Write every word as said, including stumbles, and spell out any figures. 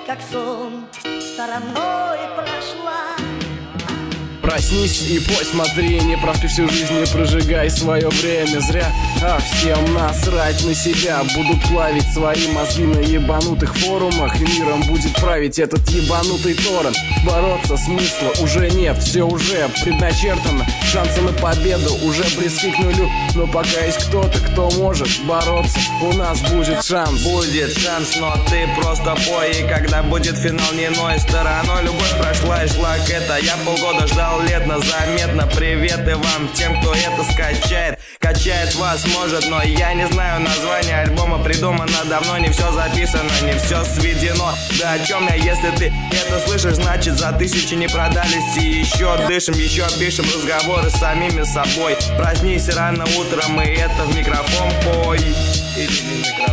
как сон, стороной прошла. Проснись и посмотри, не прав ты всю жизнь, не прожигай свое время зря. А всем насрать на себя, будут плавить свои мозги на ебанутых форумах, и миром будет править этот ебанутый торрент. Бороться смысла уже нет, все уже предначертано, шансы на победу уже близки к нулю. Но пока есть кто-то, кто может бороться, у нас будет шанс. Будет шанс, но ты просто пой, и когда будет финал, не ной стороной. Любовь прошла и шла к это, я полгода ждал летно, заметно. Приветы вам, тем, кто это скачает. Качает вас, может, но я не знаю название альбома. Придумано давно, не все записано, не все сведено. Да о чем я, если ты это слышишь, значит за тысячи не продались. И еще дышим, еще пишем разговоры с самими собой. Проснись рано утром, и это в микрофон пой. Или не микрофон.